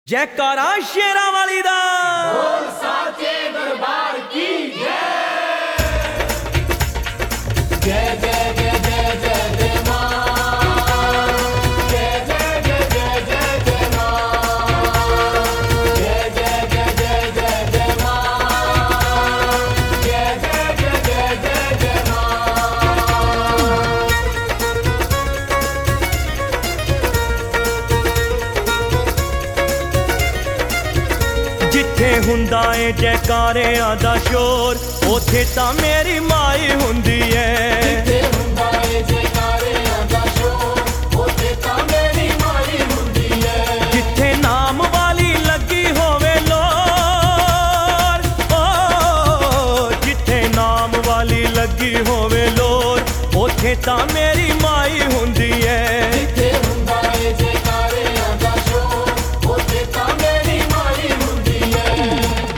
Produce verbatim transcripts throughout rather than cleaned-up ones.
जयकारा शेरां वाली दा बोल साचे दरबार की जय। जय जय जय जय जय जय मां, जय जय जय जय जय जय मां, जय जय जय जय जय जय मां, जय जय जय जय जय जय मां। जिथे हुंदा ए जयकारियां दा शोर ओथे तां मेरी माई हुंदी ऐ। जिथे हुंदा ए जयकारियां दा शोर ओथे तां मेरी माई हुंदी ऐ। जिथे नाम वाली लगी होवे लोर, ओ जिथे नाम वाली लगी होवे लोर ओथे तां मेरी माई हुंदी ऐ। जिथे हुंदा ए जयकारियां दा शोर ओथे तां मेरी माई हुंदी ऐ।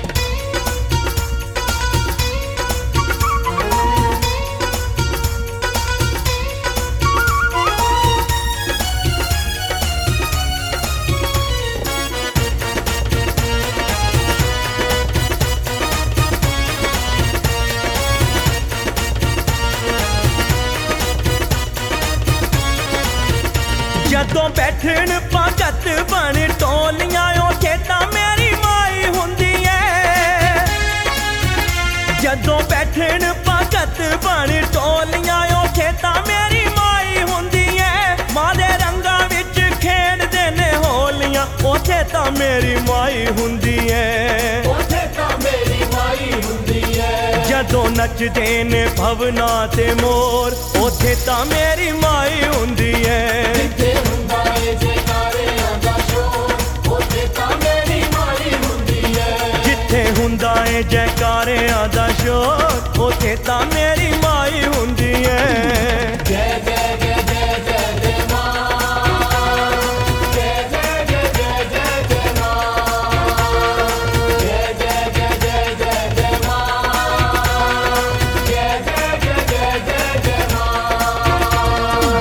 जदों बैठन भगत बन टोलियां ओथे तां मेरी माई हुंदी ऐ। जदों बैठन भगत बन टोलियां ओथे तां मेरी माई हुंदी ऐ। मां दे रंगां विच खेडदे ने होलियां ओथे तां मेरी माई हुंदी ऐ। ओथे तां मेरी माई हुंदी ऐ। जदों नचदे ने भवना ते मोर ओथे तां मेरी माई हुंदी ऐ। जिथे हुंदा ए जयकारियां दा शोर ओथे तां मेरी माई हुंदी ऐ। जिथे हुंदा ए जयकारियां दा शोर ओथे तां मेरी माई हुंदी ऐ। जय जय जय जय जय जय मां, जय जय जय जय जय जय मां, जय जय जय जय जय जय मां, जय जय जय जय जय जय मां।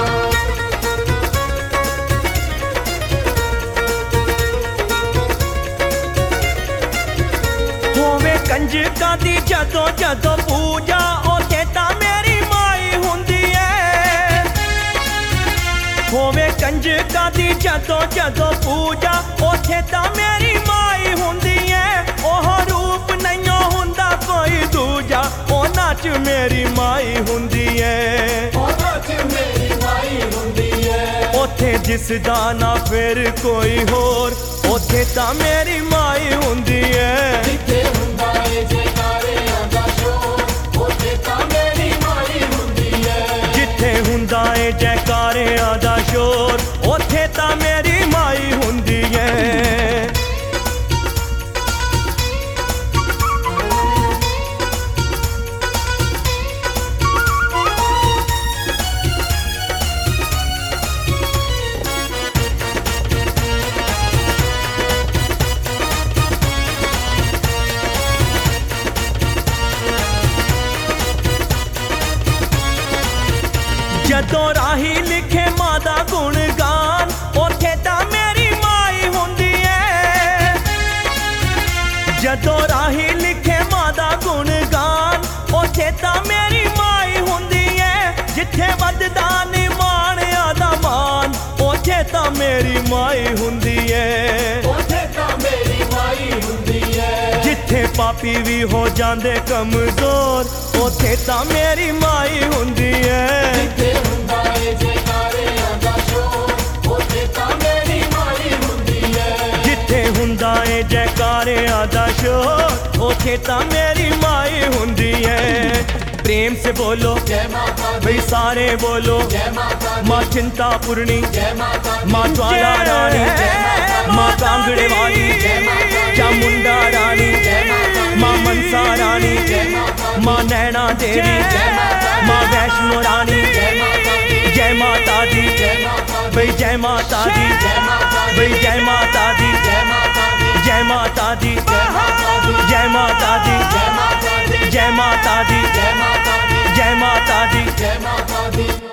होवे कंजकां दी जदों जदों पूजा ओथे तां मेरी माई हुंदी ऐ। होवे कंजकां दी जदों जदों पूजा ओथे तां मेरी माई हुंदी ऐ। ओह रूप नहियों हुंदा कोई दूजा ओना च मेरी माई हुंदी ऐ। ओना च मेरी माई हुंदी ऐ। ओथे जिसदा ना फिर कोई होर ओथे तां मेरी माई हुंदी ऐ। जिथे हुंदा ए जयकारियां दा शोर ओथे तां मेरी माई हुंदी ऐ। जिथे हुंदा ए जयकारियां दा शोर ओथे तां मेरी माई हुंदी ऐ। जदों राही लिखे मां दा गुण गान ओथे तां मेरी माई हुंदी ऐ। जदों राही लिखे मां दा गुण गान ओथे तां मेरी माई हुंदी ऐ। जिथे वधदा निमान आदा मान ओथे तां मेरी माई हुंदी ऐ। ओथे तां मेरी माई हुंदी ऐ। जिथे पापी भी हो जांदे कमजोर ओथे तां मेरी माई हुंदी ऐ। जिथे हुंदा ए जयकारियां दा शोर ओथे तां मेरी माई हुंदी ऐ। जिथे हुंदा ए जयकारियां दा शोर ओथे तां मेरी माई हुंदी ऐ। प्रेम से बोलो जय माता दी, भई सारे बोलो जय माता दी, माँ चिंता पूर्णी, जय माता दी, माँ ज्वाला रानी, जय माता दी, माँ कांगड़े वाली, जय माता दी, चामुंडा रानी, जय माता दी, माँ मनसा रानी, जय माता दी, माँ नैना देवी, जय माता दी, माँ वैष्णो रानी, जय माता दी, जय माता दी, जय माता दी, भई जय माता दी, जय माता दी, भई जय माता दी, जय माता दी, जय माता दी, जय माता दी, जय माता दी, जय माता दी, जय माता दी, जय माता दी, जय माता दी। जय माता दी।